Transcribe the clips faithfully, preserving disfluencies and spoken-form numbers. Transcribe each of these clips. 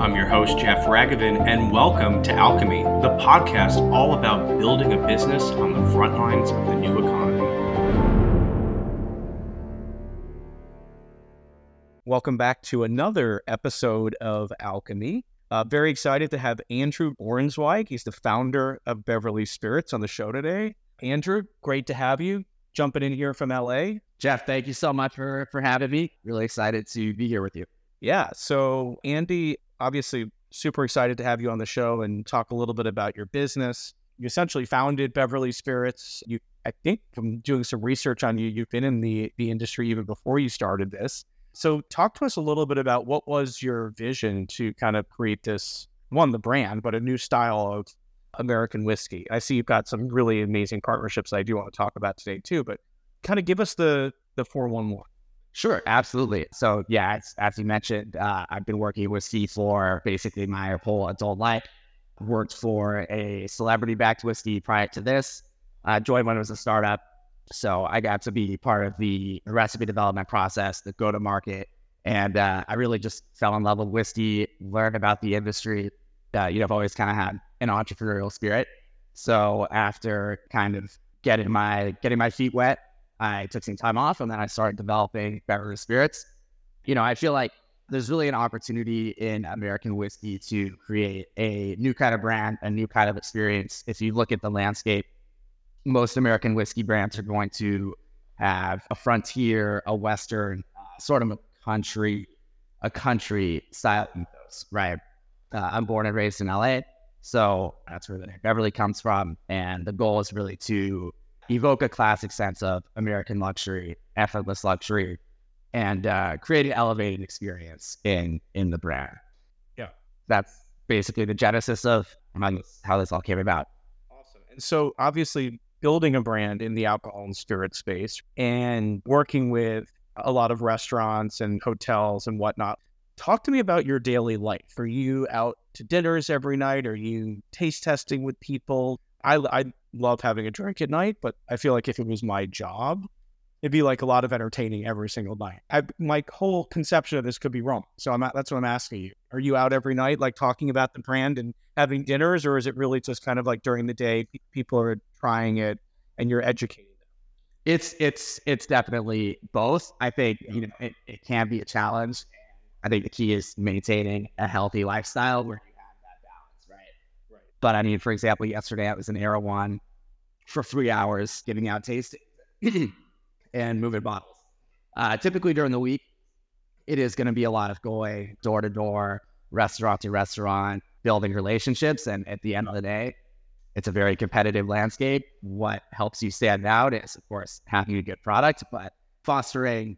I'm your host, Jeff Ragavin, and welcome to Alchemy, the podcast all about building a business on the front lines of the new economy. Welcome back to another episode of Alchemy. Uh, very excited to have Andrew Borenzweig. He's the founder of Beverly Spirits on the show today. Andrew, great to have you. Jumping in here from L A. Jeff, thank you so much for, for having me. Really excited to be here with you. Yeah. So Andy, obviously super excited to have you on the show and talk a little bit about your business. You essentially founded Beverly Spirits. You, I think from doing some research on you, you've been in the, the industry even before you started this. So talk to us a little bit about what was your vision to kind of create this, one, the brand, but a new style of American whiskey. I see you've got some really amazing partnerships I do want to talk about today too, but kind of give us the the four one one. Sure, absolutely. So yeah, as, as you mentioned, uh, I've been working with whiskey for basically my whole adult life. Worked for a celebrity-backed whiskey prior to this. I joined when it was a startup, so I got to be part of the recipe development process, the go-to-market, and uh, I really just fell in love with whiskey, learned about the industry. Uh, you know, I've always kind of had an entrepreneurial spirit. So after kind of getting my getting my feet wet, I took some time off and then I started developing Beverly Spirits. You know, I feel like there's really an opportunity in American whiskey to create a new kind of brand, a new kind of experience. If you look at the landscape, most American whiskey brands are going to have a frontier, a Western, uh, sort of a country, a country style ethos, right? Uh, I'm born and raised in L A, so that's where the name Beverly comes from. And the goal is really to evoke a classic sense of American luxury, effortless luxury, and uh, create an elevated experience in in the brand. Yeah. That's basically the genesis of how this all came about. Awesome. And so obviously building a brand in the alcohol and spirit space and working with a lot of restaurants and hotels and whatnot. Talk to me about your daily life. Are you out to dinners every night? Are you taste testing with people? I, I love having a drink at night, but I feel like if it was my job, it'd be like a lot of entertaining every single night. I, my whole conception of this could be wrong. So I'm that's what I'm asking you. Are you out every night, like talking about the brand and having dinners, or is it really just kind of like during the day, people are trying it and you're educating them? It's it's it's definitely both. I think you know it, it can be a challenge. I think the key is maintaining a healthy lifestyle where you have that balance, right? Right. But I mean, for example, yesterday I was in Erewhon for three hours giving out tasting and moving bottles. Uh, typically during the week, it is going to be a lot of going door to door, restaurant to restaurant, building relationships. And at the end of the day, it's a very competitive landscape. What helps you stand out is, of course, having a good product, but fostering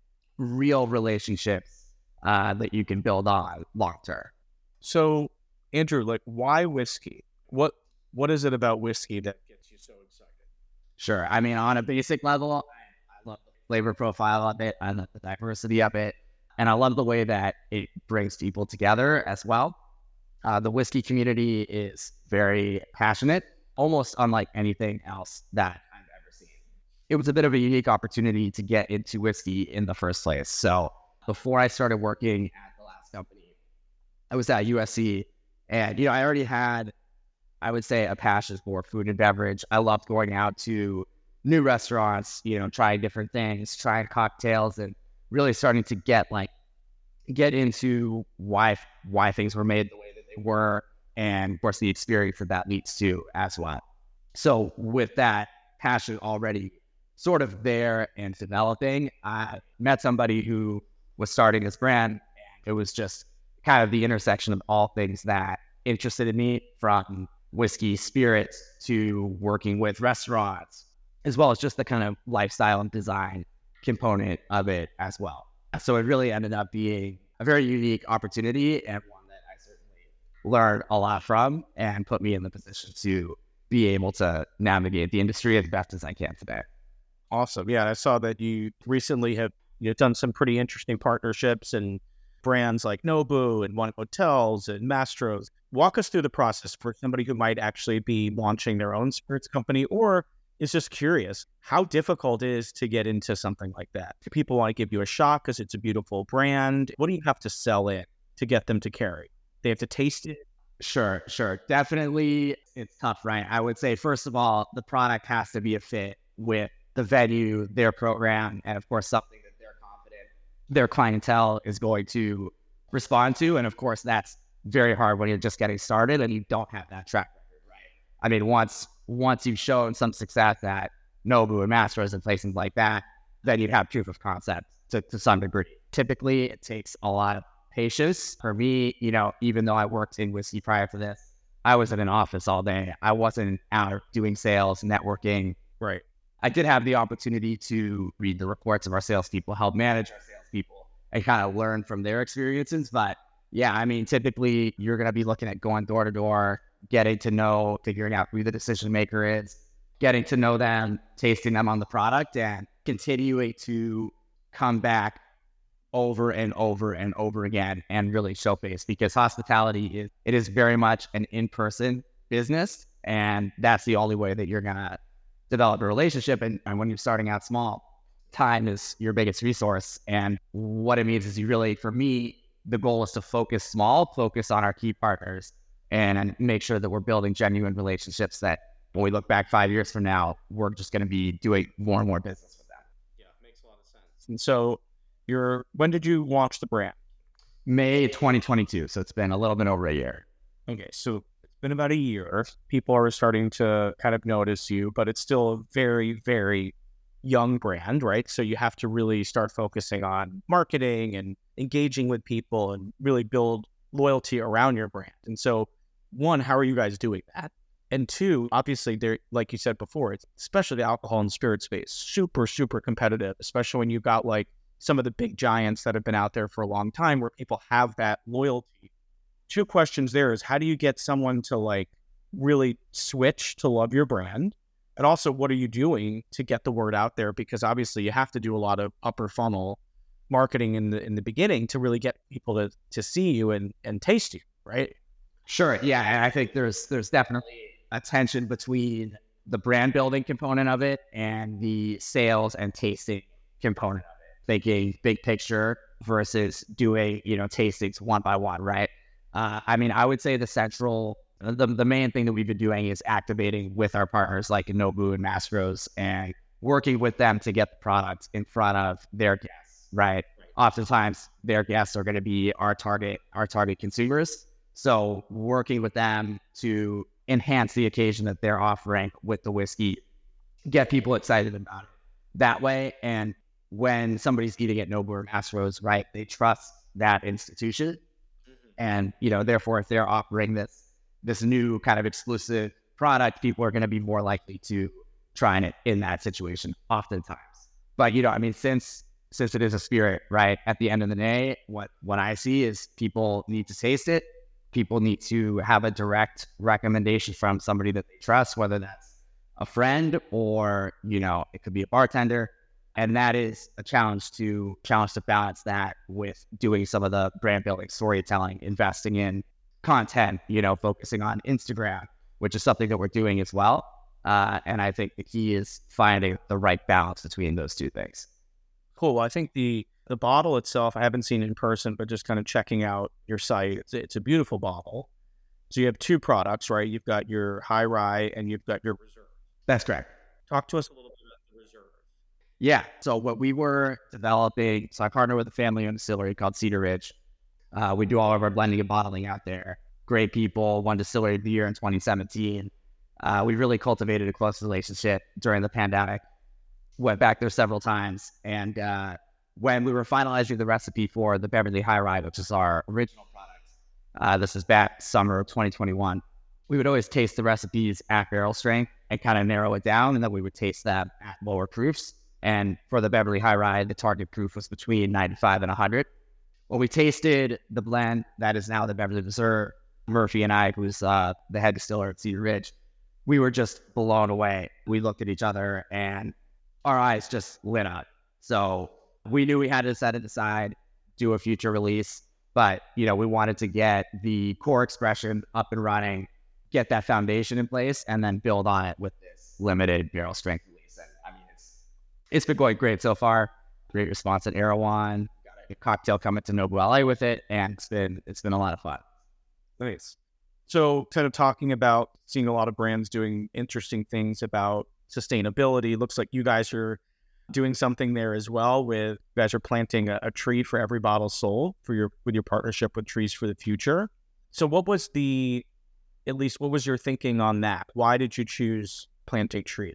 real relationships Uh, that you can build on long term. So, Andrew, like, why whiskey? What What is it about whiskey that gets you so excited? Sure. I mean, on a basic level, I, I love the flavor profile of it. I love the diversity of it. And I love the way that it brings people together as well. Uh, the whiskey community is very passionate, almost unlike anything else that I've ever seen. It was a bit of a unique opportunity to get into whiskey in the first place. So, before I started working at the last company, I was at U S C, and, you know, I already had, I would say, a passion for food and beverage. I loved going out to new restaurants, you know, trying different things, trying cocktails, and really starting to get like, get into why, why things were made the way that they were, and of course the experience that that leads to as well. So with that passion already sort of there and developing, I met somebody who was starting his brand, and it was just kind of the intersection of all things that interested in me, from whiskey, spirits, to working with restaurants, as well as just the kind of lifestyle and design component of it as well. So it really ended up being a very unique opportunity, and one that I certainly learned a lot from, and put me in the position to be able to navigate the industry as best as I can today. Awesome. Yeah, I saw that you recently have You've done some pretty interesting partnerships and brands like Nobu and One Hotels and Mastro's. Walk us through the process for somebody who might actually be launching their own spirits company or is just curious how difficult it is to get into something like that. Do people want to give you a shot because it's a beautiful brand? What do you have to sell in to get them to carry? They have to taste it. Sure, sure. Definitely it's tough, right? I would say, first of all, the product has to be a fit with the venue, their program, and of course, something that they're confident their clientele is going to respond to. And of course, that's very hard when you're just getting started and you don't have that track record, right? I mean, once once you've shown some success at Nobu and Mastros and places like that, then you'd have proof of concept to, to some degree. Typically, it takes a lot of patience. For me, you know, even though I worked in whiskey prior to this, I was in an office all day. I wasn't out doing sales, networking. Right. I did have the opportunity to read the reports of our salespeople, help manage our salespeople, and kind of learn from their experiences. But yeah, I mean, typically you're going to be looking at going door to door, getting to know, figuring out who the decision maker is, getting to know them, tasting them on the product, and continuing to come back over and over and over again and really showcase, because hospitality is, it is very much an in-person business. And that's the only way that you're going to develop a relationship. And, and when you're starting out small, time is your biggest resource. And what it means is you really, for me, the goal is to focus small, focus on our key partners, and make sure that we're building genuine relationships that when we look back five years from now, we're just going to be doing more and more business with them. Yeah, it makes a lot of sense. And so you're, when did you launch the brand? May twenty twenty-two. So it's been a little bit over a year. Okay. So it's been about a year. People are starting to kind of notice you, but it's still a very, very young brand, right? So you have to really start focusing on marketing and engaging with people and really build loyalty around your brand. And so one, how are you guys doing that? And two, obviously, there, like you said before, it's especially the alcohol and spirit space, super, super competitive, especially when you've got like some of the big giants that have been out there for a long time where people have that loyalty. Two questions there is, how do you get someone to like really switch to love your brand? And also, what are you doing to get the word out there? Because obviously you have to do a lot of upper funnel marketing in the in the beginning to really get people to to see you and, and taste you, right? Sure. Yeah. And I think there's there's definitely a tension between the brand building component of it and the sales and tasting component of it. Thinking big picture versus doing, you know, tastings one by one, right? Uh, I mean, I would say the central, the, the main thing that we've been doing is activating with our partners like Nobu and Mastros and working with them to get the product in front of their guests, right? Oftentimes their guests are going to be our target, our target consumers. So working with them to enhance the occasion that they're offering with the whiskey, get people excited about it that way. And when somebody's eating at Nobu or Mastros, right, they trust that institution. Mm-hmm. And, you know, therefore, if they're offering this this new kind of exclusive product, people are going to be more likely to try it in that situation, oftentimes. But, you know, I mean, since since it is a spirit, right, at the end of the day, what, what I see is people need to taste it. People need to have a direct recommendation from somebody that they trust, whether that's a friend or, you know, it could be a bartender. And that is a challenge to challenge to balance that with doing some of the brand building, storytelling, investing in content, you know, focusing on Instagram, which is something that we're doing as well. Uh, and I think the key is finding the right balance between those two things. Cool. Well, I think the the bottle itself, I haven't seen it in person, but just kind of checking out your site, it's, it's a beautiful bottle. So you have two products, right? You've got your high rye and you've got your reserve. That's correct. Talk to us a little bit about the reserve. Yeah. So what we were developing, so I partnered with a family-owned distillery called Cedar Ridge. Uh, we do all of our blending and bottling out there. Great people, won Distillery of the Year in twenty seventeen. Uh, we really cultivated a close relationship during the pandemic. Went back there several times. And uh, when we were finalizing the recipe for the Beverly High Rye, which is our original product, uh, this is back summer of twenty twenty-one, we would always taste the recipes at barrel strength and kind of narrow it down. And then we would taste them at lower proofs. And for the Beverly High Rye, the target proof was between ninety-five and one hundred. When we tasted the blend that is now the Beverly Reserve, Murphy and I, who's uh, the head distiller at Cedar Ridge, we were just blown away. We looked at each other and our eyes just lit up. So we knew we had to set it aside, do a future release, but you know, we wanted to get the core expression up and running, get that foundation in place, and then build on it with this limited barrel strength release. And I mean, it's it's been going great so far. Great response at Erewhon. Got a cocktail coming to Nobu L A with it, and it's been it's been a lot of fun. Nice. So kind of talking about seeing a lot of brands doing interesting things about sustainability. Looks like you guys are doing something there as well with you guys are planting a, a tree for every bottle sold for your with your partnership with Trees for the Future. So what was the, at least what was your thinking on that? Why did you choose planting trees?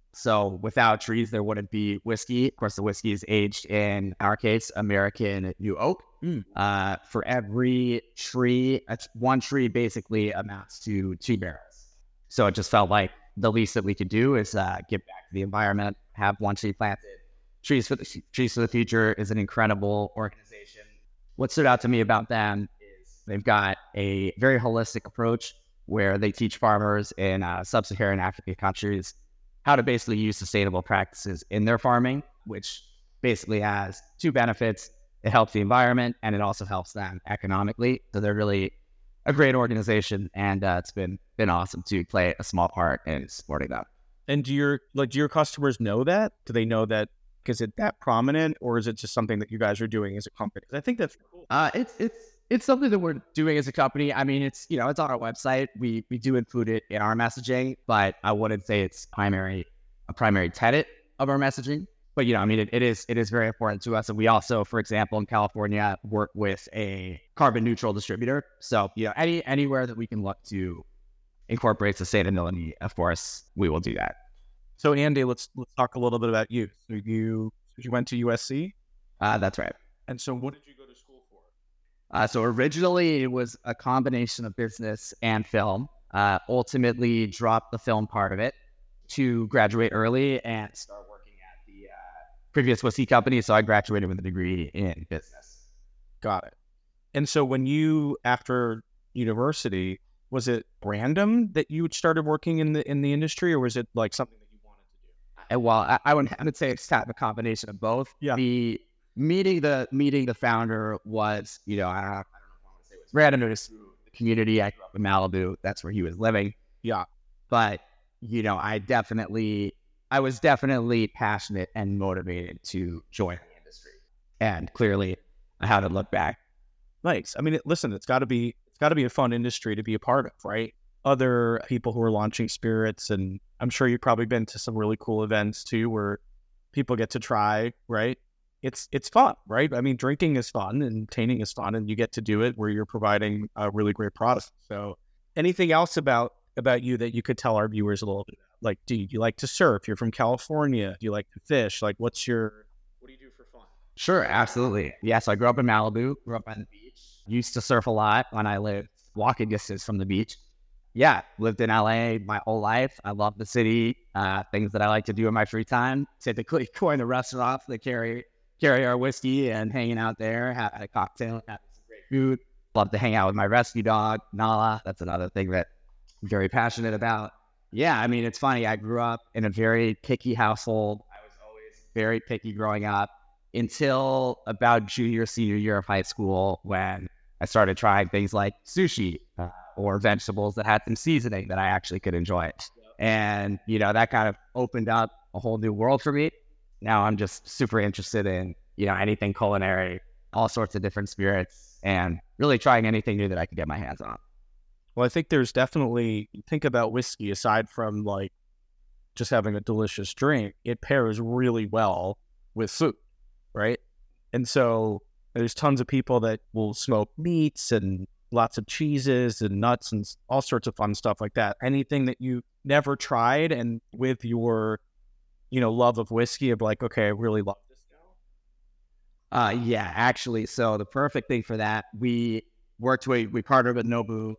So without trees, there wouldn't be whiskey. Of course, the whiskey is aged in our case, American New Oak. Mm. Uh, for every tree, one tree basically amounts to two barrels. So it just felt like the least that we could do is uh, give back to the environment, have one tree planted. Trees for the Trees for the Future is an incredible organization. What stood out to me about them is they've got a very holistic approach where they teach farmers in uh, sub-Saharan African countries how to basically use sustainable practices in their farming, which basically has two benefits. It helps the environment and it also helps them economically. So they're really a great organization, and uh, it's been been awesome to play a small part in supporting them. And do your like do your customers know that? Do they know that? Is it that prominent, or is it just something that you guys are doing as a company? I think that's cool. Uh, it's it's it's something that we're doing as a company. I mean, it's you know it's on our website. We we do include it in our messaging, but I wouldn't say it's primary a primary tenet of our messaging. But you know, I mean, it, it is it is very important to us, and we also, for example, in California, work with a carbon neutral distributor. So you know, any anywhere that we can look to incorporate sustainability, of course, we will do that. So Andy, let's let's talk a little bit about you. So you you went to U S C? Uh, that's right. And so what did you go to school for? Uh, so originally it was a combination of business and film. Uh, ultimately dropped the film part of it to graduate early and start working at the uh, previous whiskey company. So I graduated with a degree in business. Got it. And so when you, after university, was it random that you started working in the in the industry, or was it like something that you wanted to do? And well, I, I would I would say it's kind of a combination of both. Yeah. The meeting the meeting the founder was, you know, I don't know, I don't know if I want to say it was random. It was through the community. I grew up in Malibu. That's where he was living. Yeah. But you know, I definitely, I was definitely passionate and motivated to join the industry, and clearly, I haven't looked back. Nice. I mean, it, listen, it's got to be it's got to be a fun industry to be a part of, right? Other people who are launching spirits, and I'm sure you've probably been to some really cool events too, where people get to try, right? It's it's fun, right? I mean, drinking is fun and tanning is fun, and you get to do it where you're providing a really great product. So, anything else about about you that you could tell our viewers a little bit about? Like, do you, do you like to surf? You're from California. Do you like to fish? Like, what's your, what do you do for fun? Sure, absolutely. Yeah, so I grew up in Malibu, grew up on the beach, used to surf a lot when I lived walking distance from the beach. Yeah, lived in L A my whole life. I love the city, uh, things that I like to do in my free time. Typically going to restaurants that carry, carry our whiskey and hanging out there, having a cocktail, having some great food. Love to hang out with my rescue dog, Nala. That's another thing that very passionate about. Yeah, I mean, it's funny. I grew up in a very picky household. I was always very picky growing up until about junior, senior year of high school, when I started trying things like sushi uh, or vegetables that had some seasoning that I actually could enjoy. And, you know, that kind of opened up a whole new world for me. Now I'm just super interested in, you know, anything culinary, all sorts of different spirits, and really trying anything new that I could get my hands on. Well, I think there's definitely, think about whiskey, aside from like just having a delicious drink, it pairs really well with food, right? And so there's tons of people that will smoke meats and lots of cheeses and nuts and all sorts of fun stuff like that. Anything that you never tried, and with your, you know, love of whiskey, of like, okay, I really love this now. Uh, yeah, actually. So the perfect thing for that, we worked with, we partnered with Nobu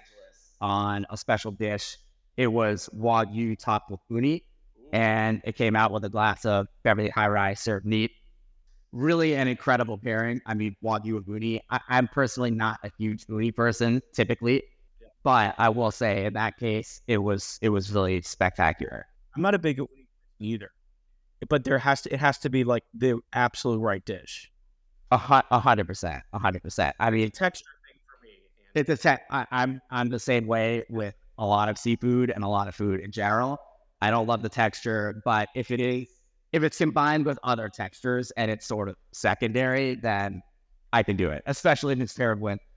on a special dish. It was Wagyu topped with uni, and it came out with a glass of Beverly High Rye served neat. Really an incredible pairing. I mean, Wagyu and uni. I, I'm personally not a huge uni person typically, yeah. But I will say in that case, it was it was really spectacular. I'm not a big uni either, but there has to it has to be like the absolute right dish. A hundred percent, a hundred percent. I mean, texture. It's a te- I, I'm I'm the same way with a lot of seafood and a lot of food in general. I don't love the texture, but if it is if it's combined with other textures and it's sort of secondary, then I can do it. Especially if it's paired with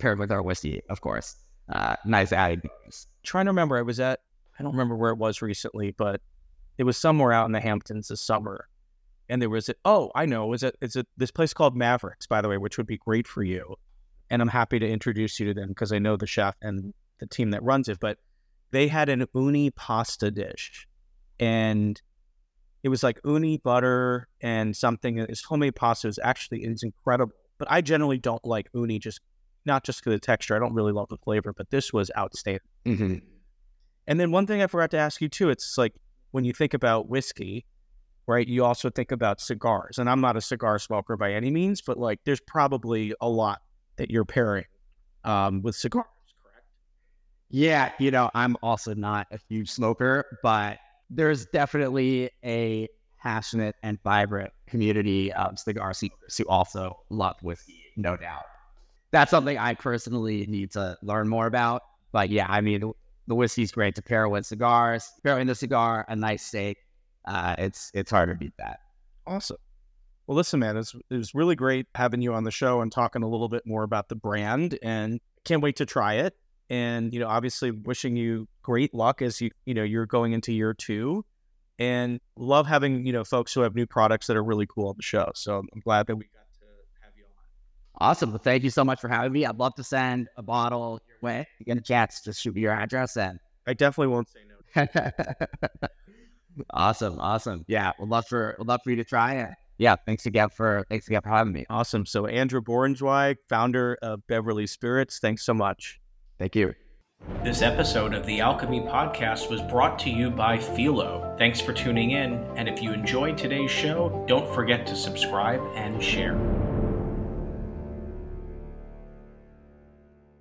paired with our whiskey, of course. Uh, nice added bonus. Trying to remember, I was at, I don't remember where it was recently, but it was somewhere out in the Hamptons this summer. And there was, a, oh, I know, is it, is it this place called Mavericks, by the way, which would be great for you. And I'm happy to introduce you to them because I know the chef and the team that runs it. But they had an uni pasta dish, and it was like uni butter and something. It's homemade pasta. It was actually, it's incredible. But I generally don't like uni, just not just for the texture. I don't really love the flavor, but this was outstanding. Mm-hmm. And then one thing I forgot to ask you too, it's like when you think about whiskey, right, you also think about cigars. And I'm not a cigar smoker by any means, but like there's probably a lot that you're pairing um, with cigars, correct? Yeah, you know, I'm also not a huge smoker, but there's definitely a passionate and vibrant community of cigar smokers who also love whiskey, no doubt. That's something I personally need to learn more about. But yeah, I mean, the, the whiskey's great to pair with cigars. Pairing the cigar, a nice steak, uh, it's it's hard to beat that. Awesome. Well, listen, man, it was, it was really great having you on the show and talking a little bit more about the brand, and can't wait to try it. And, you know, obviously wishing you great luck as you, you know, you're going into year two, and love having, you know, folks who have new products that are really cool on the show. So I'm glad that we got to have you on. Awesome. Well, thank you so much for having me. I'd love to send a bottle your way. If you get a chance, just shoot me your address, and I definitely won't say no. Awesome. Awesome. Yeah. We'd love for, we'd love for you to try it. Yeah. Thanks again for, thanks again for having me. Awesome. So Andrew Borenzweig, founder of Beverly Spirits. Thanks so much. Thank you. This episode of the Alchemy Podcast was brought to you by Philo. Thanks for tuning in. And if you enjoyed today's show, don't forget to subscribe and share.